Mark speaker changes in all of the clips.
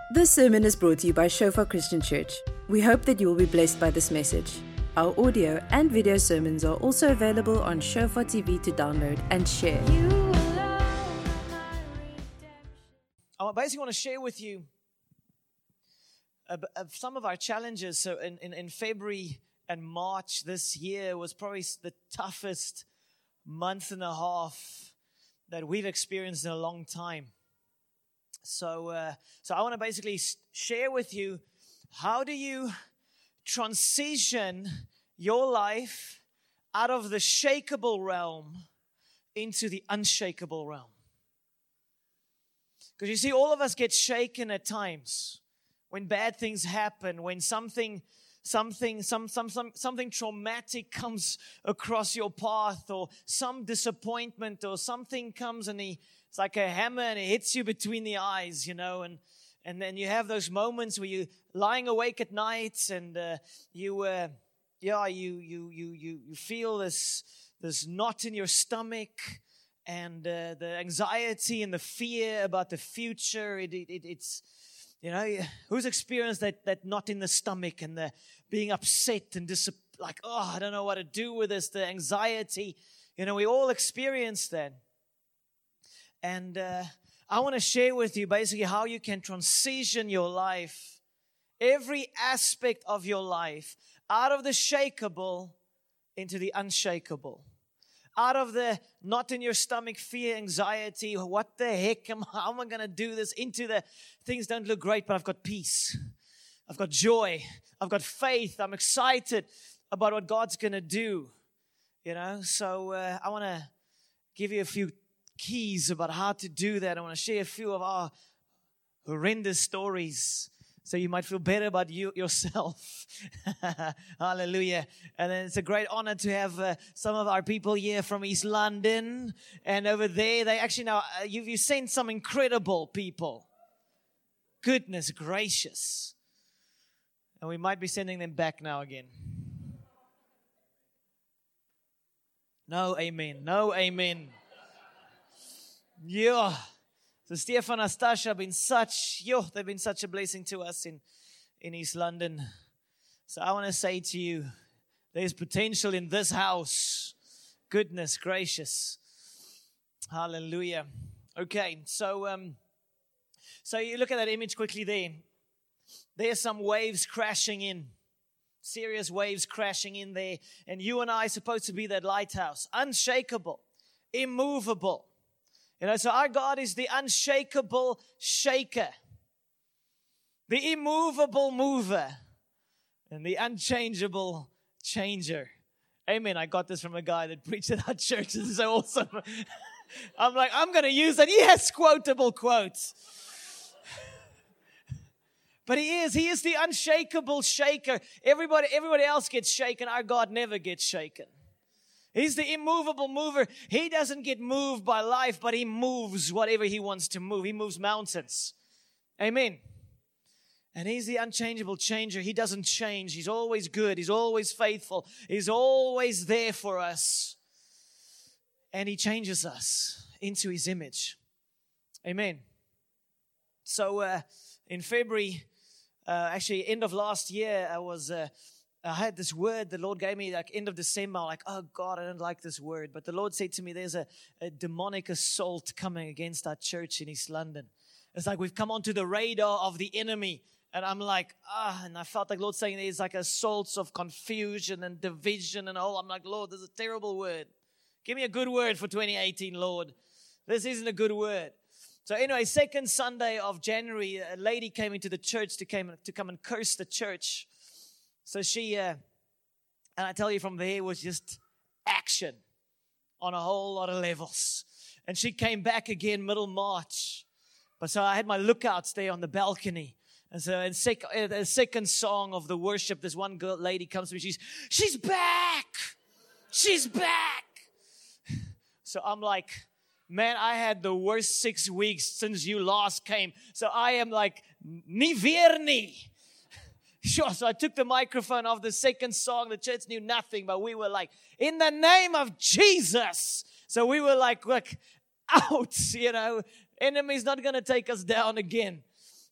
Speaker 1: This sermon is brought to you by Shofar Christian Church. We hope that you will be blessed by this message. Our audio and video sermons are also available on Shofar TV to download and share.
Speaker 2: I basically want to share with you some of our challenges. So in February and March this year was probably the toughest month and a half that we've experienced in a long time. So I want to basically share with you, how do you transition your life out of the shakeable realm into the unshakable realm? Because you see, all of us get shaken at times when bad things happen, when something traumatic comes across your path, or some disappointment, or something comes and it's like a hammer and it hits you between the eyes, and then you have those moments where you're lying awake at night and you feel this knot in your stomach, and the anxiety and the fear about the future. It's who's experienced that knot in the stomach and the being upset and I don't know what to do with this, the anxiety. We all experience that. And I want to share with you basically how you can transition your life, every aspect of your life, out of the shakeable into the unshakable. Out of the knot in your stomach, fear, anxiety, what the heck, how am I going to do this, into the things don't look great, but I've got peace. I've got joy. I've got faith. I'm excited about what God's going to do. So I want to give you a few keys about how to do that. I want to share a few of our horrendous stories, so you might feel better about yourself. Hallelujah. And then it's a great honor to have some of our people here from East London. And over there, they actually now, you sent some incredible people. Goodness gracious. And we might be sending them back now again. No amen. No amen. Yeah. So Stefan and Stasha have been they've been such a blessing to us in East London. So I want to say to you, there's potential in this house. Goodness gracious. Hallelujah. Okay, so you look at that image quickly there. There's some waves crashing in. Serious waves crashing in there. And you and I are supposed to be that lighthouse. Unshakable. Immovable. So our God is the unshakable shaker, the immovable mover, and the unchangeable changer. Amen. I got this from a guy that preached at our church. This is so awesome. I'm going to use that. Yes, quotable quotes. But He is the unshakable shaker. Everybody else gets shaken. Our God never gets shaken. He's the immovable mover. He doesn't get moved by life, but He moves whatever He wants to move. He moves mountains. Amen. And He's the unchangeable changer. He doesn't change. He's always good. He's always faithful. He's always there for us. And He changes us into His image. Amen. So in February, actually end of last year, I had this word the Lord gave me end of December. I'm like, oh God, I don't like this word. But the Lord said to me, there's a demonic assault coming against our church in East London. It's like we've come onto the radar of the enemy. And I'm like, and I felt like Lord saying there's like assaults of confusion and division and all. I'm like, Lord, this is a terrible word. Give me a good word for 2018, Lord. This isn't a good word. So anyway, second Sunday of January, a lady came into the church to come and curse the church. So she, and I tell you from there, it was just action on a whole lot of levels. And she came back again middle March. But so I had my lookouts there on the balcony. And so the second song of the worship, this one lady comes to me. She's back. She's back. So I'm like, man, I had the worst 6 weeks since you last came. So I am like, ni weer nie. Sure, so I took the microphone off the second song. The church knew nothing, but we were like, in the name of Jesus. So we were like out, enemy's not going to take us down again.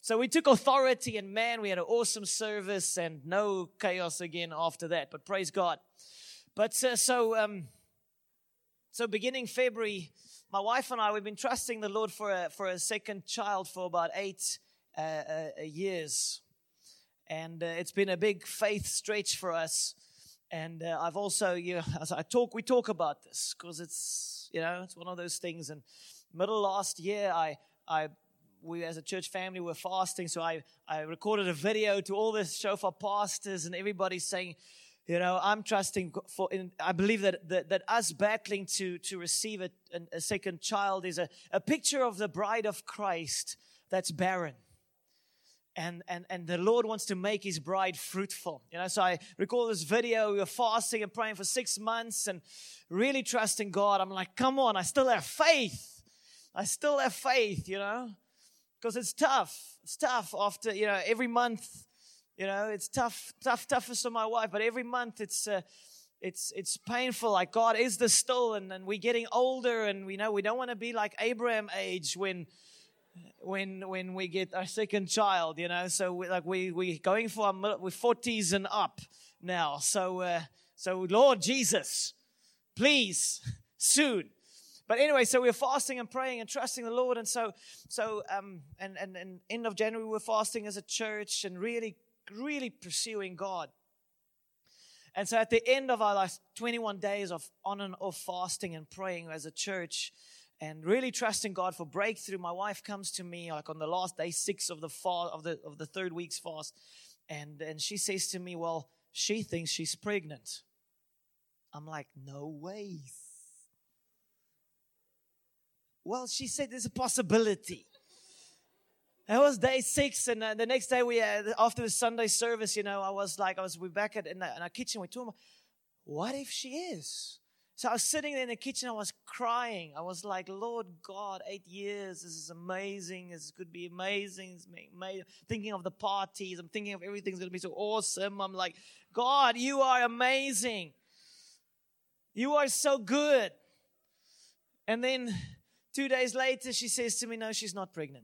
Speaker 2: So we took authority, and man, we had an awesome service and no chaos again after that. But praise God. But so beginning February, my wife and I, we've been trusting the Lord for a second child for about 8 years. And it's been a big faith stretch for us. And I've also, as we talk about this because it's one of those things. And middle last year, we as a church family were fasting. So I recorded a video to all the Shofar pastors and everybody saying, I'm trusting I believe that us battling to receive a second child is a picture of the bride of Christ that's barren. And the Lord wants to make His bride fruitful. So I recall this video. We were fasting and praying for 6 months and really trusting God. I'm like, come on, I still have faith. Because it's tough. It's tough after, every month, it's toughest for my wife. But every month it's painful. Like, God, is this still? And we're getting older, and we don't want to be like Abraham age when we get our second child, so we're going for we're 40s and up now. So Lord Jesus, please, soon. But anyway, so we're fasting and praying and trusting the Lord, and so end of January we're fasting as a church and really pursuing God. And so at the end of our last 21 days of on and off fasting and praying as a church, and really trusting God for breakthrough, my wife comes to me like on the last day 6 of the third week's fast, and she says to me, well, she thinks she's pregnant. I'm like, no way. Well, she said there's a possibility. That was day 6, and the next day after the Sunday service, we're back in our kitchen. We're talking about, what if she is? So I was sitting there in the kitchen, I was crying. I was like, Lord God, 8 years, this is amazing. This could be amazing. It's amazing. Thinking of the parties. I'm thinking of everything's going to be so awesome. I'm like, God, you are amazing. You are so good. And then 2 days later, she says to me, no, she's not pregnant.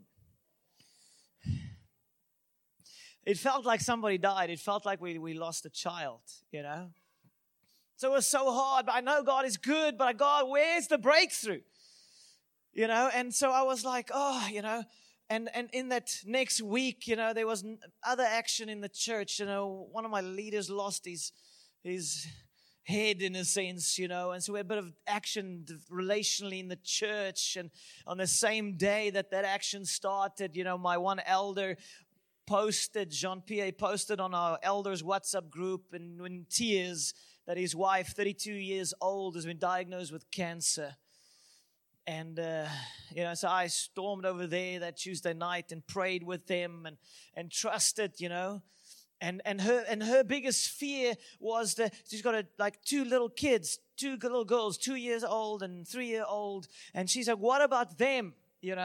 Speaker 2: It felt like somebody died. It felt like we lost a child, So it was so hard, but I know God is good, but God, where's the breakthrough? And so I was like, and in that next week, there was other action in the church. One of my leaders lost his head in a sense, and so we had a bit of action relationally in the church. And on the same day that action started, my one elder Jean-Pierre posted on our elders WhatsApp group and in tears that his wife, 32 years old, has been diagnosed with cancer. And, so I stormed over there that Tuesday night and prayed with them and trusted, And her biggest fear was that she's got 2 little kids, 2 little girls, 2 years old and 3-year-old. And she's like, what about them,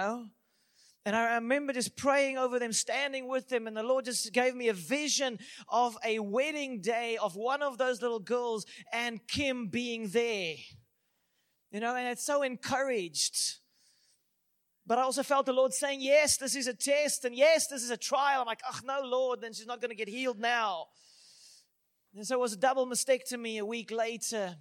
Speaker 2: And I remember just praying over them, standing with them, and the Lord just gave me a vision of a wedding day of one of those little girls and Kim being there. And it's so encouraged. But I also felt the Lord saying, yes, this is a test, and yes, this is a trial. I'm like, oh, no, Lord, then she's not going to get healed now. And so it was a double mastectomy a week later,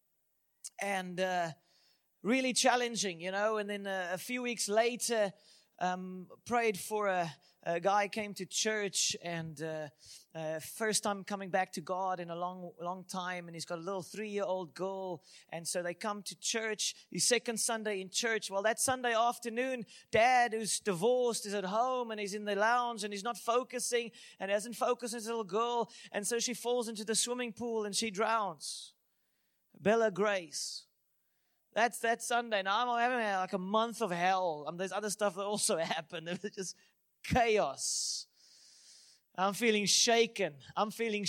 Speaker 2: and really challenging, And then a few weeks later, prayed for a guy came to church, and first time coming back to God in a long time, and he's got a little 3-year-old girl, and so they come to church. His second Sunday in church. Well, that Sunday afternoon, Dad, who's divorced, is at home, and he's in the lounge, and he's not focusing, and hasn't focused on his little girl, and so she falls into the swimming pool and she drowns. Bella Grace. That's that Sunday. Now I'm having like a month of hell. There's other stuff that also happened. It was just chaos. I'm feeling shaken. I'm feeling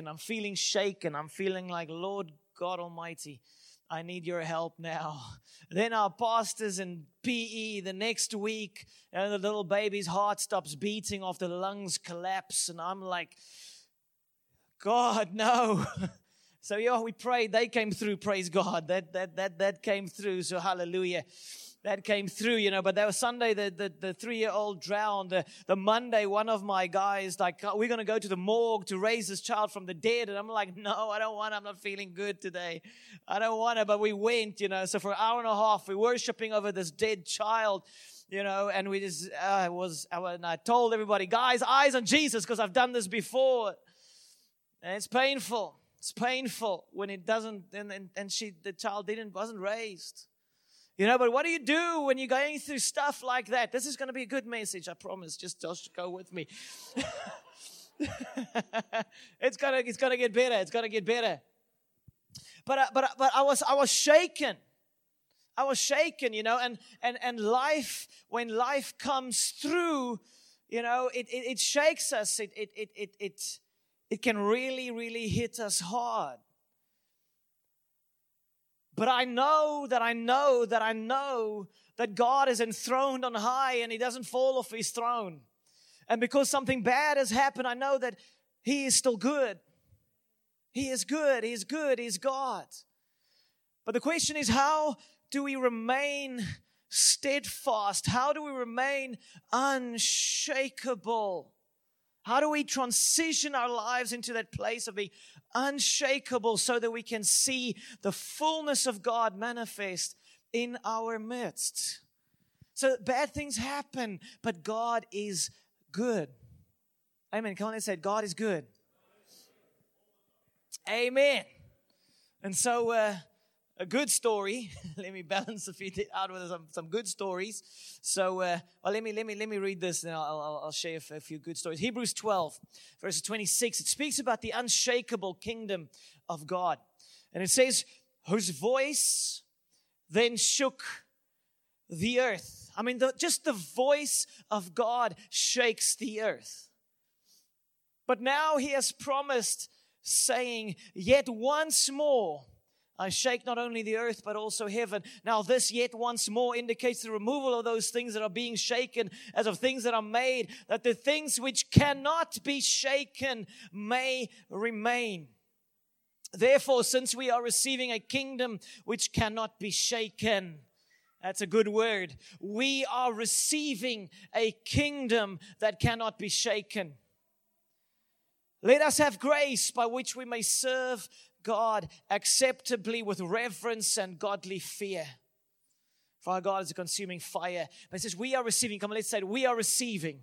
Speaker 2: like, Lord God Almighty, I need your help now. Then our pastors in PE the next week, and the little baby's heart stops beating off, the lungs collapse. And I'm like, God, no. So we prayed. They came through. Praise God. That came through. So hallelujah. that came through, but that was Sunday, the 3-year-old drowned. The Monday, one of my guys, like, we're going to go to the morgue to raise this child from the dead. And I'm like, no, I don't want to. I'm not feeling good today. I don't want to. But we went, So for an hour and a half, we're worshiping over this dead child, and we just, and I told everybody, guys, eyes on Jesus, because I've done this before. And it's painful. It's painful when it doesn't, and the child wasn't raised. But what do you do when you're going through stuff like that? This is going to be a good message, I promise. Just go with me. It's gonna get better. It's gonna get better. But I was shaken. I was shaken, and life, when life comes through, it shakes us. It can really, really hit us hard. But I know that God is enthroned on high and He doesn't fall off His throne. And because something bad has happened, I know that He is still good. He is good. He is good. He's God. But the question is, how do we remain steadfast? How do we remain unshakable? How do we transition our lives into that place of being unshakable so that we can see the fullness of God manifest in our midst? So bad things happen, but God is good. Amen. Come on, let's say God is good. Amen. And so a good story. Let me balance it out with some good stories. So let me read this, and I'll share a few good stories. Hebrews 12, verse 26. It speaks about the unshakable kingdom of God, and it says, "Whose voice then shook the earth." I mean, just the voice of God shakes the earth. But now He has promised, saying, "Yet once more I shake not only the earth, but also heaven." Now this yet once more indicates the removal of those things that are being shaken as of things that are made, that the things which cannot be shaken may remain. Therefore, since we are receiving a kingdom which cannot be shaken, that's a good word. We are receiving a kingdom that cannot be shaken. Let us have grace by which we may serve God acceptably with reverence and godly fear. For our God is a consuming fire. But it says we are receiving, come on, let's say it, we are receiving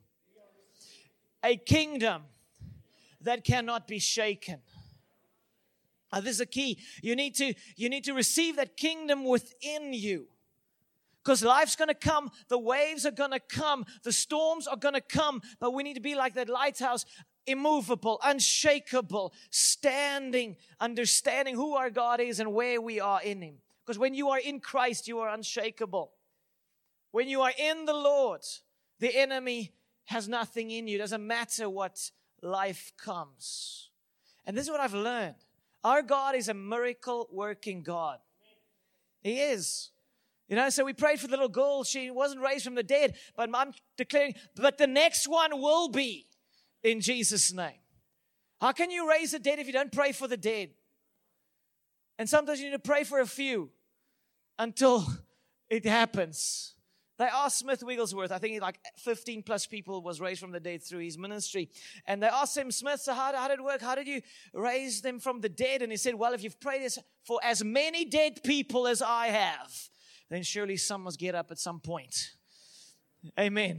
Speaker 2: a kingdom that cannot be shaken. Now, this is a key. You need to receive that kingdom within you. Because life's going to come, the waves are going to come, the storms are going to come, but we need to be like that lighthouse, immovable, unshakable, standing, understanding who our God is and where we are in Him. Because when you are in Christ, you are unshakable. When you are in the Lord, the enemy has nothing in you. It doesn't matter what life comes. And this is what I've learned. Our God is a miracle-working God. He is. So we prayed for the little girl. She wasn't raised from the dead, but I'm declaring, but the next one will be in Jesus' name. How can you raise the dead if you don't pray for the dead? And sometimes you need to pray for a few until it happens. They asked Smith Wigglesworth, I think like 15 plus people was raised from the dead through his ministry. And they asked him, Smith, so how did it work? How did you raise them from the dead? And he said, well, if you've prayed this for as many dead people as I have, then surely some must get up at some point. Amen.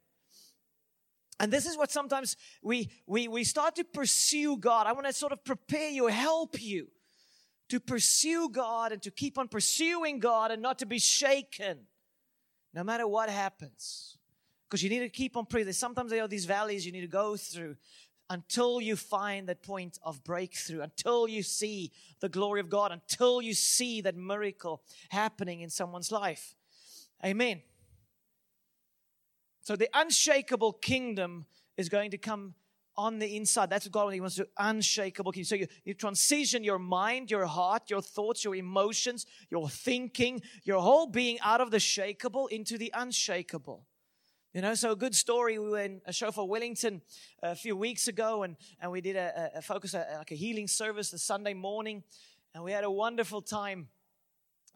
Speaker 2: And this is what sometimes we start to pursue God. I want to sort of prepare you, help you to pursue God and to keep on pursuing God and not to be shaken no matter what happens. Because you need to keep on praying. Sometimes there are these valleys you need to go through until you find that point of breakthrough, until you see the glory of God, until you see that miracle happening in someone's life. Amen. So the unshakable kingdom is going to come on the inside. That's what God wants to do, unshakable kingdom. So you transition your mind, your heart, your thoughts, your emotions, your thinking, your whole being out of the shakeable into the unshakable. So a good story, we were in a show for Wellington a few weeks ago, and we did a focus, like a healing service the Sunday morning, and we had a wonderful time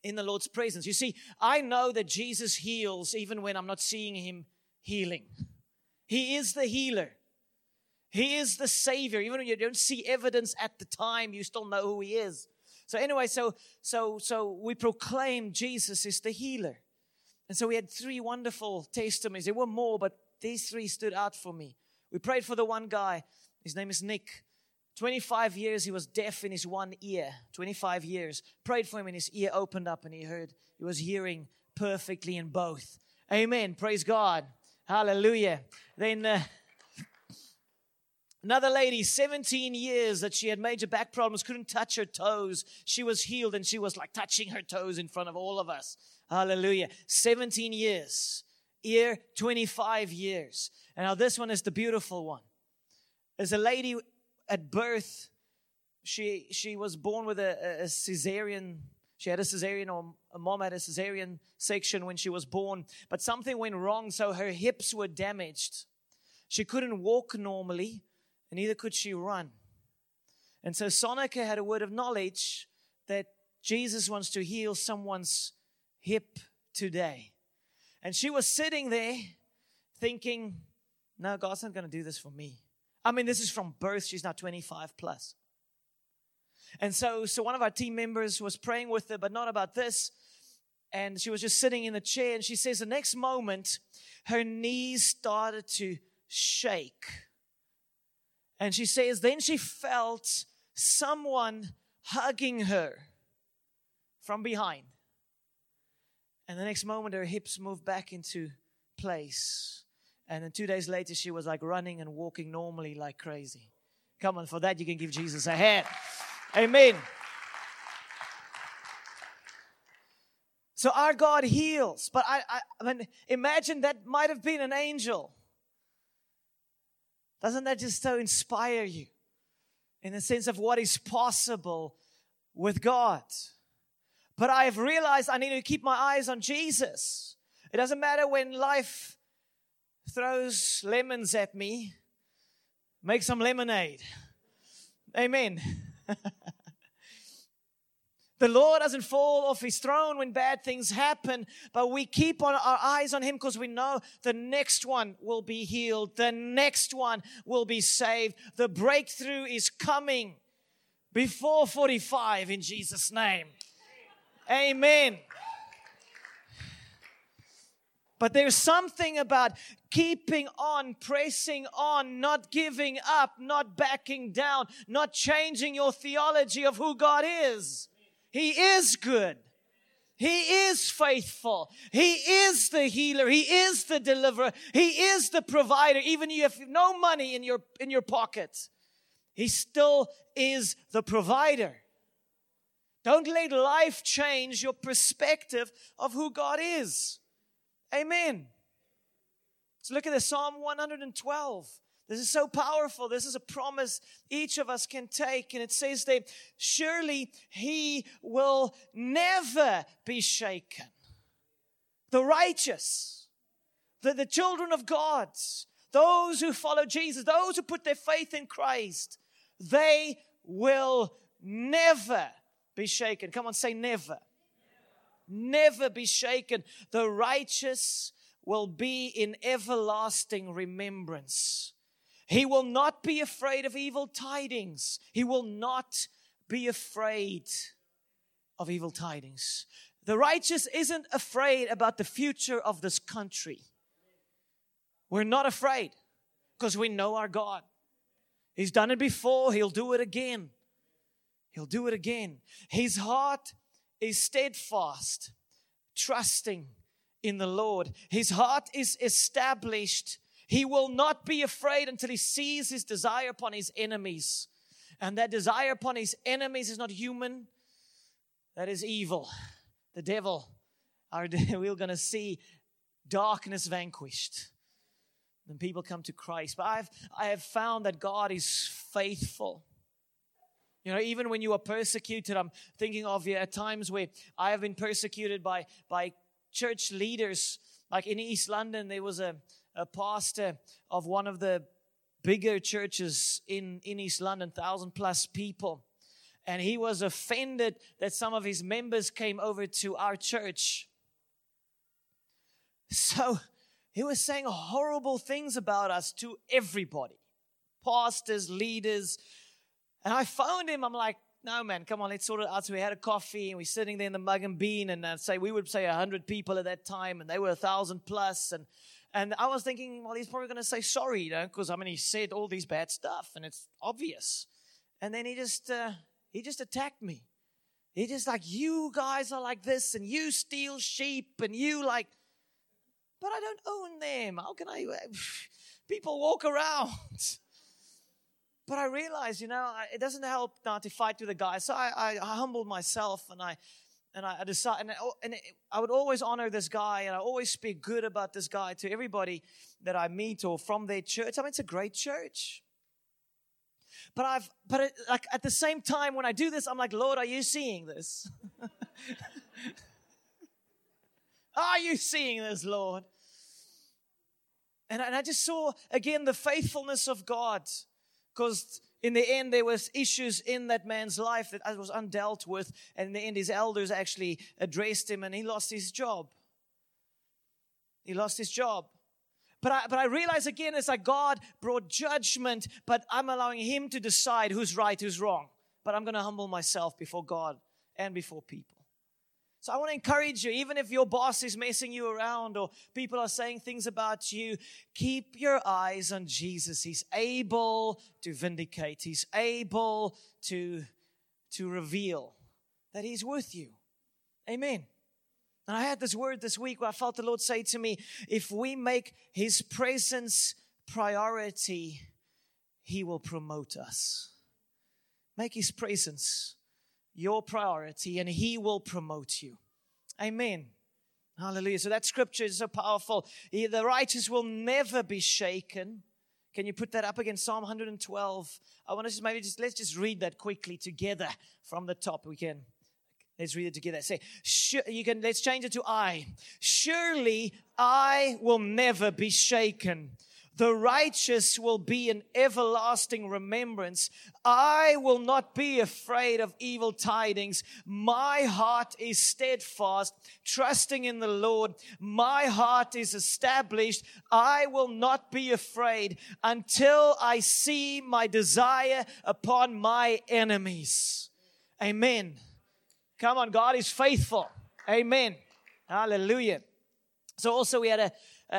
Speaker 2: in the Lord's presence. You see, I know that Jesus heals even when I'm not seeing Him healing. He is the healer. He is the Savior. Even when you don't see evidence at the time, you still know who He is. So anyway, so we proclaim Jesus is the healer. And so we had 3 wonderful testimonies. There were more, but these 3 stood out for me. We prayed for the one guy. His name is Nick. 25 years he was deaf in his one ear. 25 years. Prayed for him and his ear opened up and he was hearing perfectly in both. Amen. Praise God. Hallelujah. Then another lady, 17 years that she had major back problems, couldn't touch her toes. She was healed and she was like touching her toes in front of all of us. Hallelujah. 17 years. Ear, 25 years. And now this one is the beautiful one. There's a lady at birth. She was born with a cesarean. She had a cesarean, or a mom had a cesarean section when she was born. But something went wrong, so her hips were damaged. She couldn't walk normally, and neither could she run. And so Sonica had a word of knowledge that Jesus wants to heal someone's hip today. And she was sitting there thinking, no, God's not going to do this for me. I mean, this is from birth. She's now 25 plus. And so one of our team members was praying with her, but not about this. And she was just sitting in the chair. And she says the next moment, her knees started to shake. And she says, then she felt someone hugging her from behind. And the next moment, her hips moved back into place. And then 2 days later, she was like running and walking normally like crazy. Come on, for that you can give Jesus a hand. Amen. So our God heals. But I mean, imagine that might have been an angel. Doesn't that just so inspire you in the sense of what is possible with God? But I have realized I need to keep my eyes on Jesus. It doesn't matter when life throws lemons at me. Make some lemonade. Amen. The Lord doesn't fall off His throne when bad things happen, but we keep our eyes on Him because we know the next one will be healed. The next one will be saved. The breakthrough is coming before 45 in Jesus' name. Amen. But there's something about keeping on, pressing on, not giving up, not backing down, not changing your theology of who God is. He is good. He is faithful. He is the healer. He is the deliverer. He is the provider. Even if you have no money in your pocket, He still is the provider. Don't let life change your perspective of who God is. Amen. So look at this, Psalm 112. This is so powerful. This is a promise each of us can take. And it says there, surely He will never be shaken. The righteous, the children of God, those who follow Jesus, those who put their faith in Christ, they will never be shaken. Come on, say never. Never be shaken. The righteous will be in everlasting remembrance. He will not be afraid of evil tidings. He will not be afraid of evil tidings. The righteous isn't afraid about the future of this country. We're not afraid because we know our God. He's done it before. He'll do it again. He'll do it again. His heart is steadfast, trusting in the Lord. His heart is established. He will not be afraid until he sees his desire upon his enemies. And that desire upon his enemies is not human. That is evil. The devil. We're going to see darkness vanquished. Then people come to Christ. But I have found that God is faithful. You know, even when you are persecuted, I'm thinking of at times where I have been persecuted by church leaders. Like in East London, there was a pastor of one of the bigger churches in East London, 1,000 plus people. And he was offended that some of his members came over to our church. So he was saying horrible things about us to everybody. Pastors, leaders. And I phoned him. I'm like, no, man, come on, let's sort it out. So we had a coffee, and we're sitting there in the Mug and Bean, and we would say 100 people at that time, and they were 1,000 plus. And I was thinking, well, he's probably going to say sorry, because he said all these bad stuff, and it's obvious. And then he just attacked me. He just like, you guys are like this, and you steal sheep, and you like, but I don't own them. How can I? People walk around. But I realized, it doesn't help now to fight with the guy. So I humbled myself, and I decided, and I would always honor this guy, and I always speak good about this guy to everybody that I meet or from their church. It's a great church. But at the same time, when I do this, I'm like, Lord, are you seeing this? Are you seeing this, Lord? And I just saw, again, the faithfulness of God. Because in the end, there was issues in that man's life that was undealt with. And in the end, his elders actually addressed him, and he lost his job. He lost his job. But I realize again, it's like God brought judgment, but I'm allowing him to decide who's right, who's wrong. But I'm going to humble myself before God and before people. So I want to encourage you, even if your boss is messing you around or people are saying things about you, keep your eyes on Jesus. He's able to vindicate. He's able to reveal that he's with you. Amen. And I had this word this week where I felt the Lord say to me, if we make his presence priority, he will promote us. Make his presence your priority, and he will promote you. Amen. Hallelujah. So that scripture is so powerful. The righteous will never be shaken. Can you put that up again? Psalm 112. I want to let's just read that quickly together from the top. We can. Let's read it together. Say, let's change it to I. Surely I will never be shaken. The righteous will be an everlasting remembrance. I will not be afraid of evil tidings. My heart is steadfast, trusting in the Lord. My heart is established. I will not be afraid until I see my desire upon my enemies. Amen. Come on, God is faithful. Amen. Hallelujah. So also we had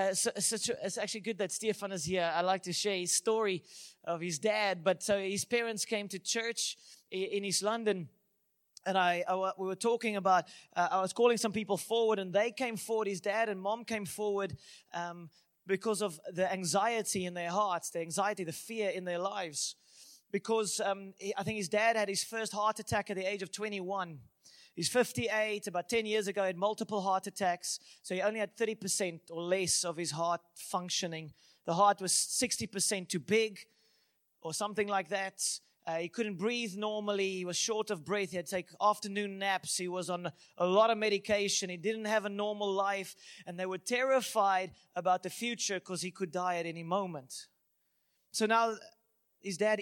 Speaker 2: it's actually good that Stefan is here. I like to share his story of his dad. But so his parents came to church in East London. And we were talking about, I was calling some people forward, and they came forward. His dad and mom came forward because of the anxiety in their hearts, the anxiety, the fear in their lives. Because I think his dad had his first heart attack at the age of 21. He's 58, about 10 years ago, had multiple heart attacks. So he only had 30% or less of his heart functioning. The heart was 60% too big or something like that. He couldn't breathe normally. He was short of breath. He had to take afternoon naps. He was on a lot of medication. He didn't have a normal life. And they were terrified about the future because he could die at any moment. So now his dad,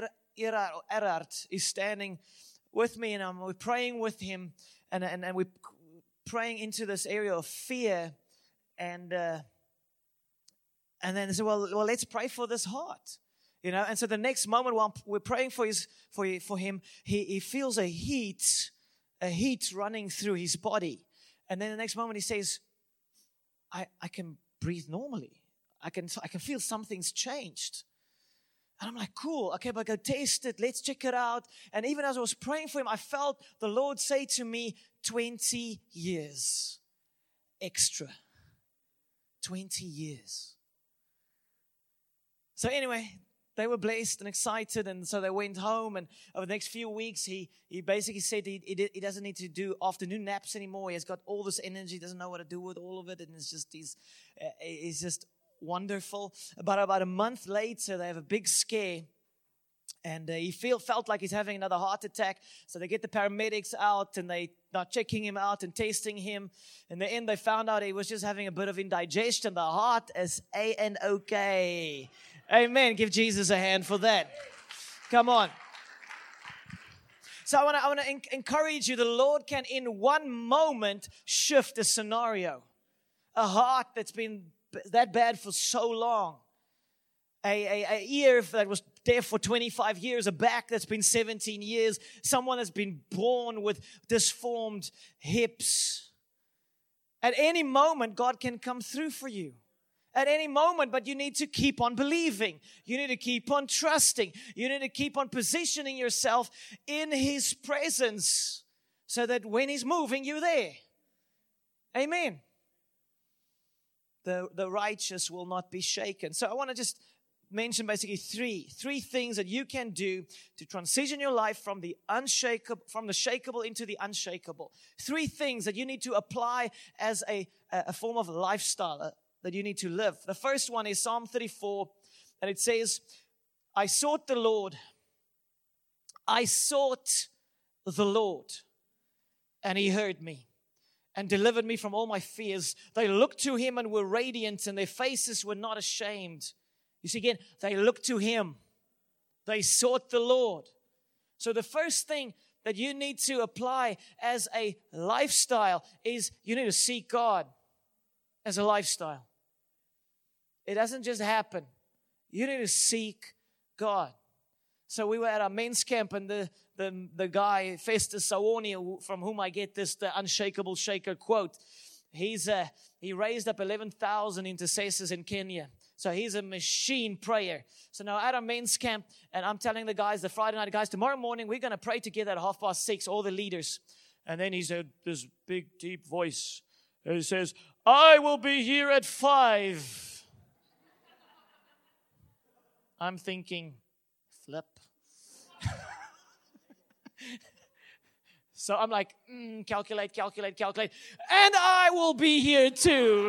Speaker 2: Erhard, is standing with me, and we're praying with him, and we're praying into this area of fear, and then they said, well, let's pray for this heart, And so the next moment while we're praying for him, he feels a heat running through his body, and then the next moment he says, I can breathe normally. I can feel something's changed. And I'm like, cool, okay, but go test it. Let's check it out. And even as I was praying for him, I felt the Lord say to me, 20 years extra. 20 years. So anyway, they were blessed and excited, and so they went home. And over the next few weeks, he basically said he doesn't need to do afternoon naps anymore. He has got all this energy, doesn't know what to do with all of it, and it's just he's just wonderful. About a month later, they have a big scare, and he felt like he's having another heart attack. So they get the paramedics out, and they are checking him out and testing him. In the end, they found out he was just having a bit of indigestion. The heart is A-N-O-K. Amen. Give Jesus a hand for that. Come on. So I want to encourage you. The Lord can, in one moment, shift a scenario. A heart that's been that bad for so long. A ear that was deaf for 25 years. A back that's been 17 years. Someone that's been born with disformed hips. At any moment, God can come through for you. At any moment, but you need to keep on believing. You need to keep on trusting. You need to keep on positioning yourself in His presence so that when He's moving, you're there. Amen. The righteous will not be shaken. So I want to just mention basically three things that you can do to transition your life from the shakeable into the unshakable. 3 things that you need to apply as a form of lifestyle that you need to live. The first one is Psalm 34, and it says, I sought the Lord. I sought the Lord, and He heard me and delivered me from all my fears. They looked to Him and were radiant, and their faces were not ashamed. You see again, they looked to Him. They sought the Lord. So the first thing that you need to apply as a lifestyle is you need to seek God as a lifestyle. It doesn't just happen. You need to seek God. So we were at our men's camp, and the guy, Festus Sawonia, from whom I get the unshakable shaker quote, he raised up 11,000 intercessors in Kenya. So he's a machine prayer. So now at our men's camp, and I'm telling the guys, the Friday night guys, tomorrow morning we're going to pray together at 6:30, all the leaders. And then he said this big, deep voice. He says, I will be here at 5. I'm thinking, flip. So I'm like, calculate. And I will be here too.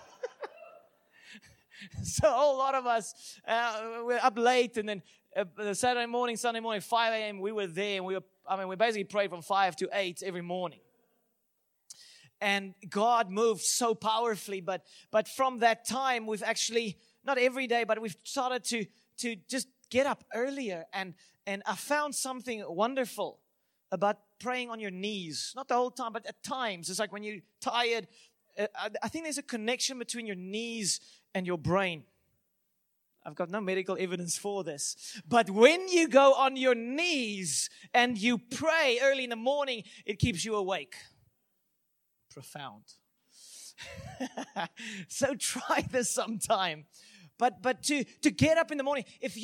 Speaker 2: So a lot of us, we're up late, and then Sunday morning, 5 a.m., we were there, and we basically prayed from 5 to 8 every morning. And God moved so powerfully, but from that time, we've actually, not every day, but we've started to just get up earlier, and I found something wonderful about praying on your knees. Not the whole time, but at times. It's like when you're tired, I think there's a connection between your knees and your brain. I've got no medical evidence for this. But when you go on your knees and you pray early in the morning, it keeps you awake. Profound. So try this sometime. But to get up in the morning, if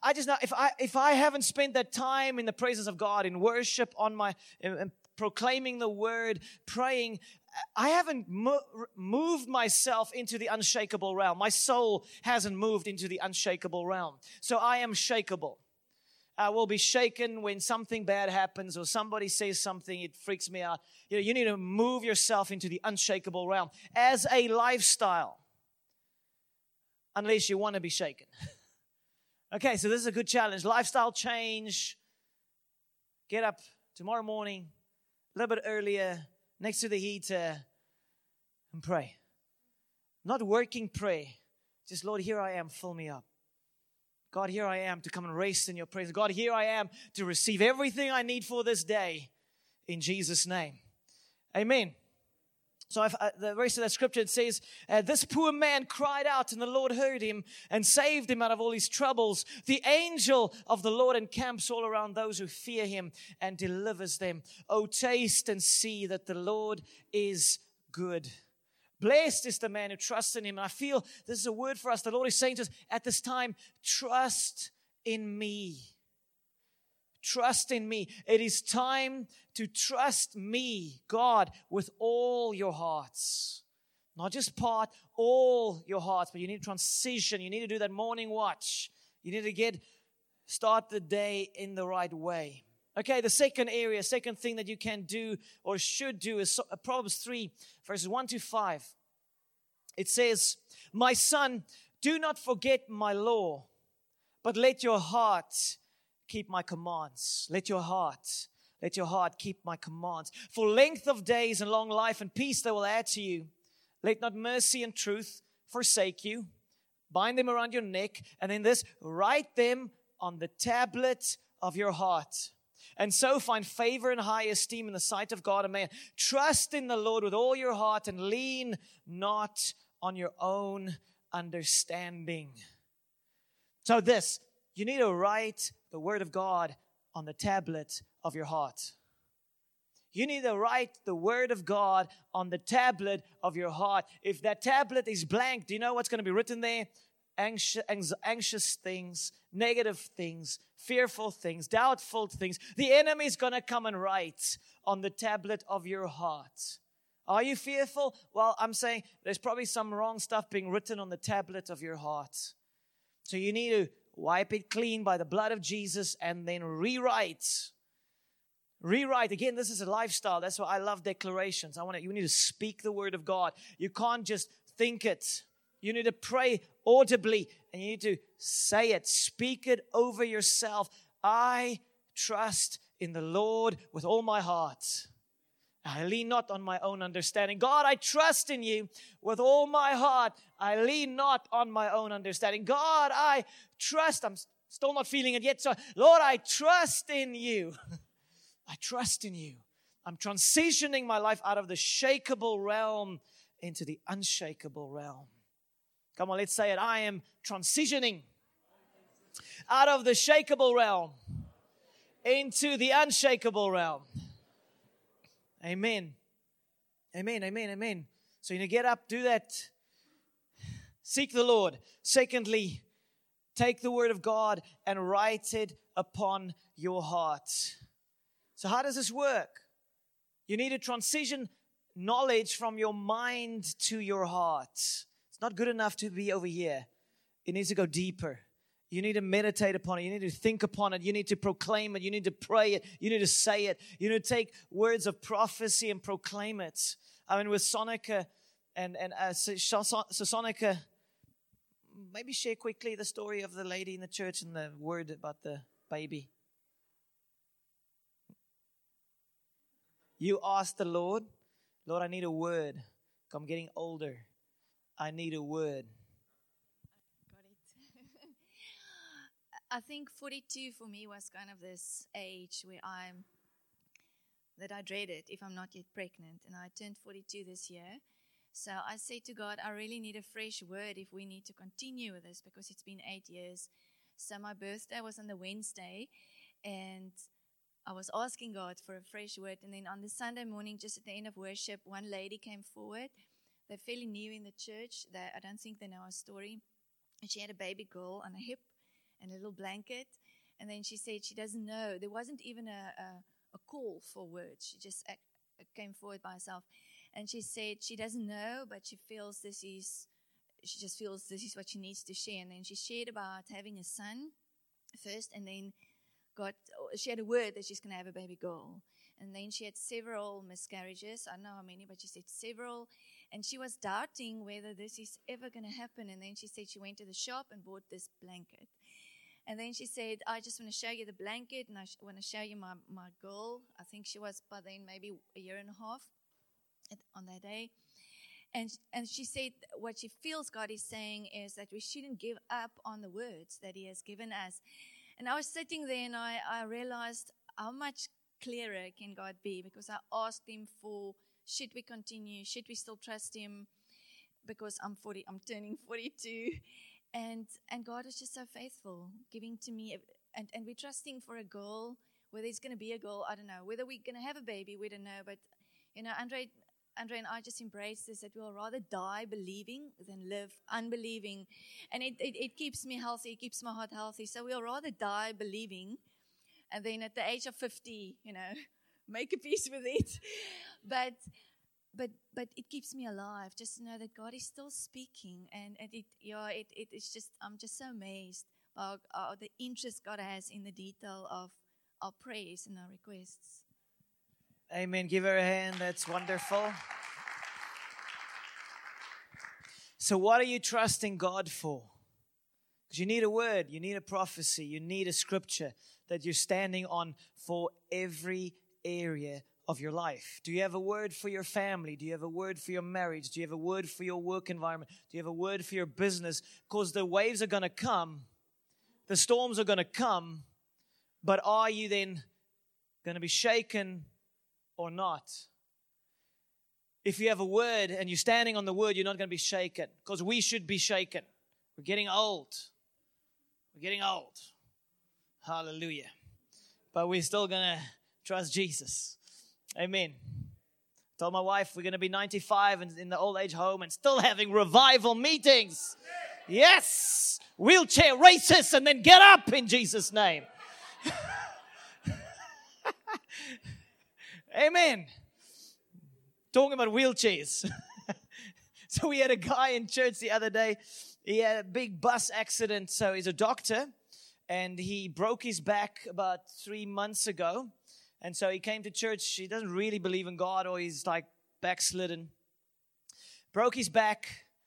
Speaker 2: I haven't spent that time in the presence of God, in worship, in proclaiming the word, praying, I haven't moved myself into the unshakable realm. My soul hasn't moved into the unshakable realm. So I am shakeable. I will be shaken when something bad happens or somebody says something, it freaks me out. You need to move yourself into the unshakable realm as a lifestyle. Unless you want to be shaken. Okay, so this is a good challenge. Lifestyle change. Get up tomorrow morning, a little bit earlier, next to the heater, and pray. Not working prayer. Just, Lord, here I am, fill me up. God, here I am to come and rest in your presence. God, here I am to receive everything I need for this day in Jesus' name. Amen. So the rest of that scripture, it says, this poor man cried out, and the Lord heard him and saved him out of all his troubles. The angel of the Lord encamps all around those who fear him and delivers them. Oh, taste and see that the Lord is good. Blessed is the man who trusts in him. And I feel this is a word for us. The Lord is saying to us at this time, trust in me. Trust in me. It is time to trust me, God, with all your hearts. Not just part, all your hearts. But you need to transition. You need to do that morning watch. You need to start the day in the right way. Okay, the second thing that you can do or should do is Proverbs 3, verses 1 to 5. It says, my son, do not forget my law, but let your heart keep my commands. Let your heart keep my commands. For length of days and long life and peace they will add to you. Let not mercy and truth forsake you. Bind them around your neck. And in this, write them on the tablet of your heart. and so find favor and high esteem in the sight of God and man. Trust in the Lord with all your heart and lean not on your own understanding. So you need to write the word of God on the tablet of your heart. You need to write the word of God on the tablet of your heart. If that tablet is blank, do you know what's going to be written there? Anxious things, negative things, fearful things, doubtful things. The enemy is going to come and write on the tablet of your heart. Are you fearful? Well, I'm saying there's probably some wrong stuff being written on the tablet of your heart. So you need to wipe it clean by the blood of Jesus and then rewrite. Rewrite. Again, this is a lifestyle. That's why I love declarations. You need to speak the word of God. You can't just think it. You need to pray audibly and you need to say it. Speak it over yourself. I trust in the Lord with all my heart. I lean not on my own understanding. God, I trust in you with all my heart. I lean not on my own understanding. God, I trust. I'm still not feeling it yet. So, Lord, I trust in you. I trust in you. I'm transitioning my life out of the shakeable realm into the unshakable realm. Come on, let's say it. I am transitioning out of the shakeable realm into the unshakable realm. Amen. Amen, amen, amen. So you need to get up, do that. Seek the Lord. Secondly, take the word of God and write it upon your heart. So how does this work? You need to transition knowledge from your mind to your heart. It's not good enough to be over here. It needs to go deeper. You need to meditate upon it. You need to think upon it. You need to proclaim it. You need to pray it. You need to say it. You need to take words of prophecy and proclaim it. I mean, with Sonica so Sonica, maybe share quickly the story of the lady in the church and the word about the baby. You asked the Lord, I need a word. I'm getting older. I need a word.
Speaker 3: I think 42 for me was kind of this age where I dreaded if I'm not yet pregnant. And I turned 42 this year. So I said to God, I really need a fresh word if we need to continue with this because it's been 8 years. So my birthday was on the Wednesday and I was asking God for a fresh word. And then on the Sunday morning, just at the end of worship, one lady came forward. They're fairly new in the church. I don't think they know our story. And she had a baby girl on her hip and a little blanket. And then she said she doesn't know. There wasn't even a call for words. She just came forward by herself. And she said she doesn't know, but she just feels this is what she needs to share. And then she shared about having a son first, and then she had a word that she's going to have a baby girl. And then she had several miscarriages. I don't know how many, but she said several. And she was doubting whether this is ever going to happen. And then she said she went to the shop and bought this blanket. And then she said, I just want to show you the blanket and I want to show you my girl. I think she was by then maybe a year and a half on that day. And she said what she feels God is saying is that we shouldn't give up on the words that He has given us. And I was sitting there and I realized how much clearer can God be, because I asked Him for, should we continue? Should we still trust Him? Because I'm turning 42. And God is just so faithful, giving to me. And we're trusting for a girl. Whether it's going to be a girl, I don't know. Whether we're going to have a baby, we don't know. But, Andre and I just embrace this, that we'll rather die believing than live unbelieving. And it keeps me healthy. It keeps my heart healthy. So we'll rather die believing. And then at the age of 50, make a peace with it. But it keeps me alive, just to know that God is still speaking, and it's just, I'm just so amazed by the interest God has in the detail of our prayers and our requests.
Speaker 2: Amen. Give her a hand. That's wonderful. So what are you trusting God for? Because you need a word, you need a prophecy, you need a scripture that you're standing on for every area of your life. Do you have a word for your family? Do you have a word for your marriage? Do you have a word for your work environment? Do you have a word for your business? Because the waves are going to come. The storms are going to come. But are you then going to be shaken or not. If you have a word and you're standing on the word, you're not going to be shaken, because we should be shaken. We're getting old. We're getting old. Hallelujah. But we're still going to trust Jesus. Amen. Told my wife we're going to be 95 and in the old age home and still having revival meetings. Yes. Wheelchair races and then get up in Jesus' name. Amen. Talking about wheelchairs. So we had a guy in church the other day. He had a big bus accident. So he's a doctor. And he broke his back about 3 months ago. And so he came to church. He doesn't really believe in God, or he's like backslidden. Broke his back.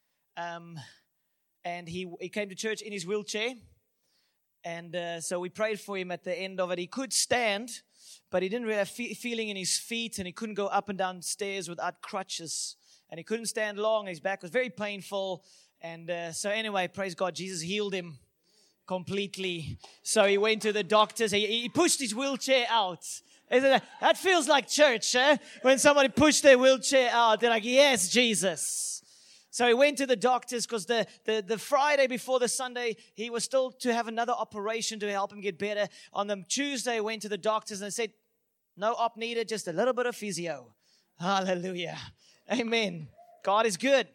Speaker 2: And he came to church in his wheelchair. And so we prayed for him at the end of it. He could stand, but he didn't really have feeling in his feet. And he couldn't go up and down stairs without crutches. And he couldn't stand long. His back was very painful. And so anyway, praise God, Jesus healed him completely. So he went to the doctors. He pushed his wheelchair out. That feels like church, eh? When somebody pushed their wheelchair out, they're like, yes, Jesus. So he went to the doctors because the Friday before the Sunday, he was still to have another operation to help him get better. On the Tuesday, he went to the doctors and they said, no op needed, just a little bit of physio. Hallelujah. Amen. God is good.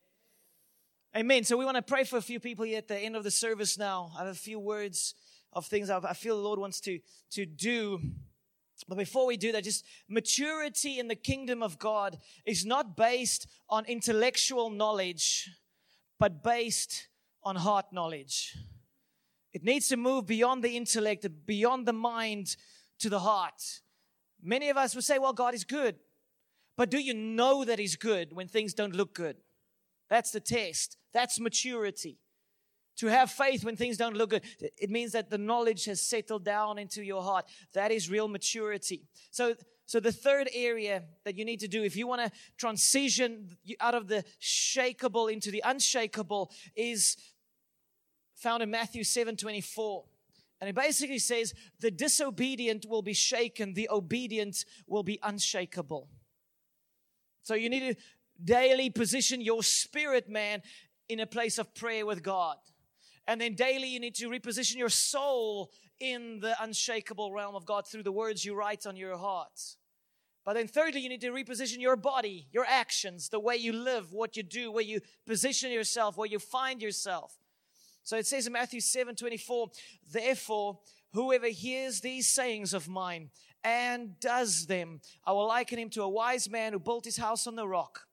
Speaker 2: Amen. So we want to pray for a few people here at the end of the service now. I have a few words of things I feel the Lord wants to do. But before we do that, just maturity in the kingdom of God is not based on intellectual knowledge, but based on heart knowledge. It needs to move beyond the intellect, beyond the mind to the heart. Many of us will say, well, God is good. But do you know that He's good when things don't look good? That's the test. That's maturity. To have faith when things don't look good, it means that the knowledge has settled down into your heart. That is real maturity. So the third area that you need to do, if you want to transition out of the shakeable into the unshakable, is found in Matthew 7:24. And it basically says, the disobedient will be shaken, the obedient will be unshakable. So you need to daily position your spirit man in a place of prayer with God. And then daily you need to reposition your soul in the unshakable realm of God through the words you write on your heart. But then thirdly, you need to reposition your body, your actions, the way you live, what you do, where you position yourself, where you find yourself. So it says in Matthew 7:24, therefore, whoever hears these sayings of mine and does them, I will liken him to a wise man who built his house on the rock.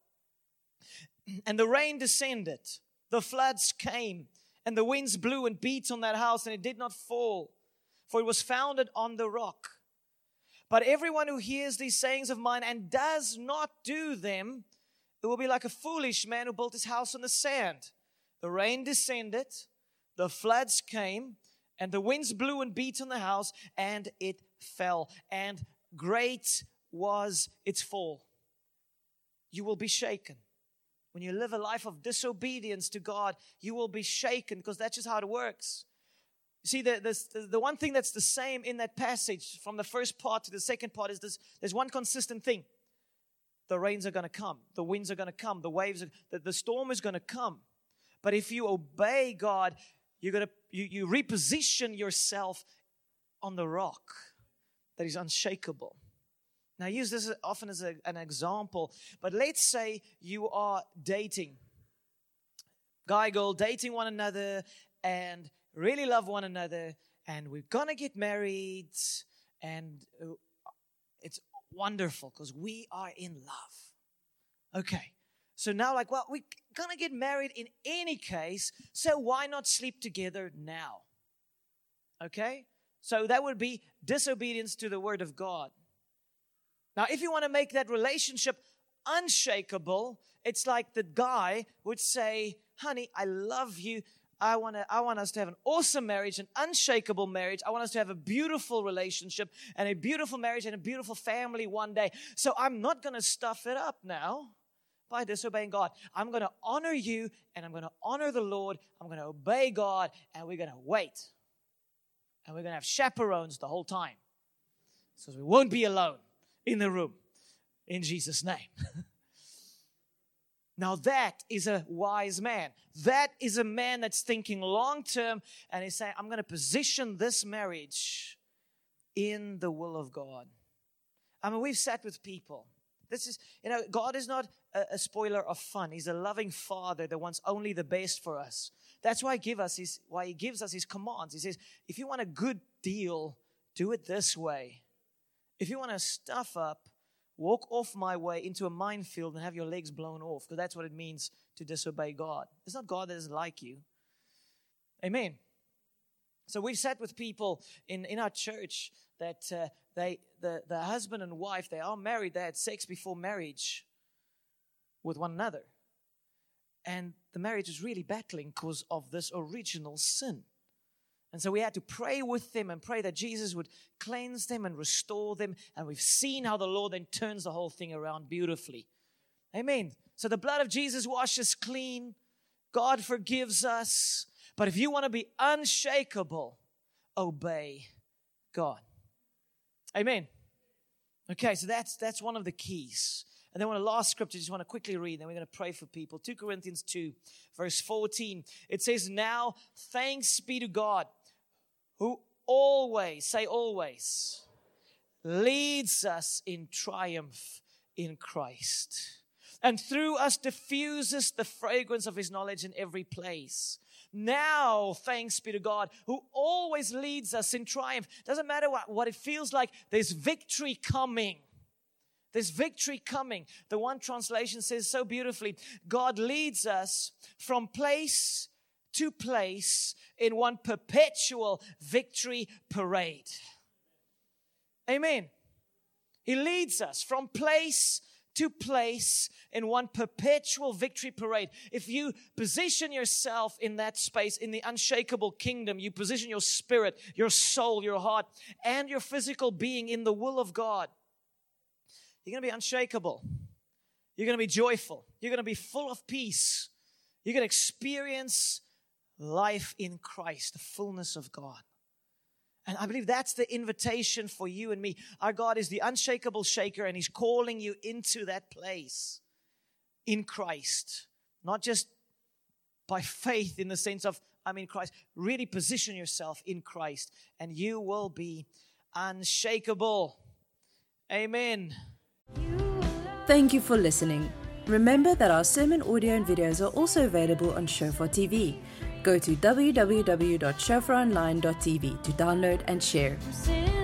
Speaker 2: And the rain descended, the floods came, and the winds blew and beat on that house, and it did not fall, for it was founded on the rock. But everyone who hears these sayings of mine and does not do them, it will be like a foolish man who built his house on the sand. The rain descended, the floods came, and the winds blew and beat on the house, and it fell. And great was its fall. You will be shaken. When you live a life of disobedience to God, you will be shaken, because that's just how it works. You see, the one thing that's the same in that passage from the first part to the second part is this: there's one consistent thing. The rains are going to come. The winds are going to come. The waves, the storm is going to come. But if you obey God, you reposition yourself on the rock that is unshakable. Now, I use this often as an example, but let's say you are dating. Guy, girl, dating one another and really love one another, and we're going to get married, and it's wonderful because we are in love. Okay, so now we're going to get married in any case, so why not sleep together now? Okay, so that would be disobedience to the word of God. Now, if you want to make that relationship unshakable, it's like the guy would say, honey, I love you. I want us to have an awesome marriage, an unshakable marriage. I want us to have a beautiful relationship and a beautiful marriage and a beautiful family one day. So I'm not going to stuff it up now by disobeying God. I'm going to honor you, and I'm going to honor the Lord. I'm going to obey God, and we're going to wait. And we're going to have chaperones the whole time. So we won't be alone in the room. In Jesus' name. Now that is a wise man. That is a man that's thinking long term and he's saying, I'm going to position this marriage in the will of God. I mean, we've sat with people. This is, God is not a spoiler of fun. He's a loving Father that wants only the best for us. That's why He gives us His commands. He says, if you want a good deal, do it this way. If you want to stuff up, walk off my way into a minefield and have your legs blown off, because that's what it means to disobey God. It's not God that doesn't like you. Amen. So we've sat with people in our church that the husband and wife, they are married, they had sex before marriage with one another. And the marriage is really battling because of this original sin. And so we had to pray with them and pray that Jesus would cleanse them and restore them. And we've seen how the Lord then turns the whole thing around beautifully. Amen. So the blood of Jesus washes clean. God forgives us. But if you want to be unshakable, obey God. Amen. Okay, so that's one of the keys. And then one of the last scriptures I just want to quickly read, then we're going to pray for people. 2 Corinthians 2, verse 14. It says, now thanks be to God, who always, say always, leads us in triumph in Christ, and through us diffuses the fragrance of His knowledge in every place. Now, thanks be to God, who always leads us in triumph. Doesn't matter what it feels like, there's victory coming. There's victory coming. The one translation says so beautifully, God leads us from place to place in one perpetual victory parade. Amen. He leads us from place to place in one perpetual victory parade. If you position yourself in that space, in the unshakable kingdom, you position your spirit, your soul, your heart, and your physical being in the will of God, you're going to be unshakable. You're going to be joyful. You're going to be full of peace. You're going to experience life in Christ, the fullness of God. And I believe that's the invitation for you and me. Our God is the unshakable shaker, and He's calling you into that place in Christ. Not just by faith in the sense of, I'm in Christ. Really position yourself in Christ, and you will be unshakable. Amen.
Speaker 1: Thank you for listening. Remember that our sermon audio and videos are also available on Shofar TV. Go to www.shofaronline.tv to download and share.